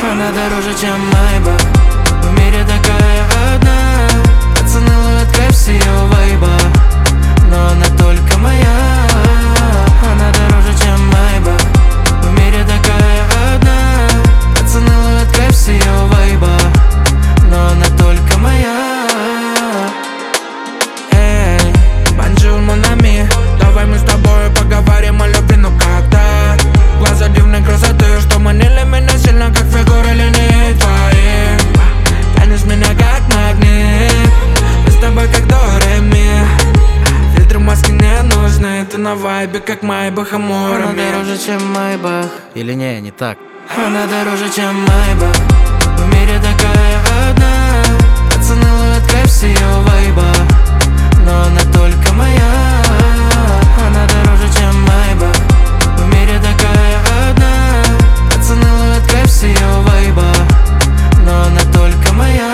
Она дороже, чем Майбах. В мире такая одна. Пацаны ловят кайф с ее вайба, но она только моя. Она дороже, чем Майбах. В мире такая одна. Пацаны ловят кайф с ее вайба, но она только моя. Эй, бонжур, мон ами, давай мы с тобой поговорим о любви, ну как так? Глаза дивной красоты, что манили меня сильно, как фигуры линий твоих. Тянешь меня как магнит, мы с тобой как до ре ми. Фильтры маски не нужны, ты на вайбе, как Майбах, амор. Она дороже, чем Майбах. Или не так? Она дороже, чем Майбах. В мире такая одна. Пацаны ловят кайф с ее вайба, но она только моя. Она дороже, чем Майбах. В мире такая одна. Пацаны ловят кайф с ее вайба, но она только моя.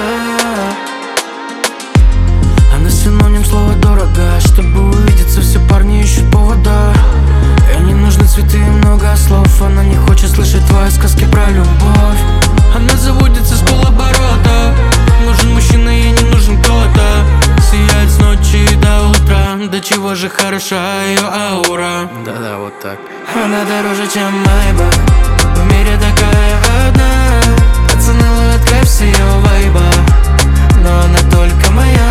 Она синоним слова дорого. Чтобы увидеться, все парни ищут повода. Ей не нужны цветы и много слов. Она не хочет слышать твои сказки про любовь. Она заводится с полоборота. Нужен мужчина, ей не нужен кто-то. Сияет с ночи до утра. До чего же хороша ее аура. Да-да, вот так. Она дороже, чем Майбах. В мире такая одна. Пацаны ловят кайф с ее вайба, но она только моя.